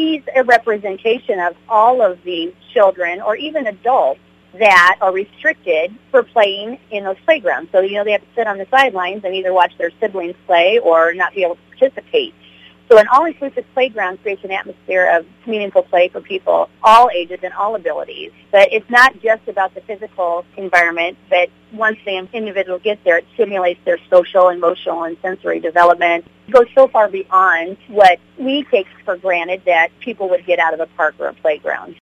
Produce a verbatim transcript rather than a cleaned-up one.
he's a representation of all of these children or even adults that are restricted for playing in those playgrounds. So, you know, they have to sit on the sidelines and either watch their siblings play or not be able to participate. So an all-inclusive playground creates an atmosphere of meaningful play for people, all ages and all abilities. But it's not just about the physical environment, but once the individual gets there, it stimulates their social, emotional, and sensory development. It goes so far beyond what we take for granted that people would get out of a park or a playground.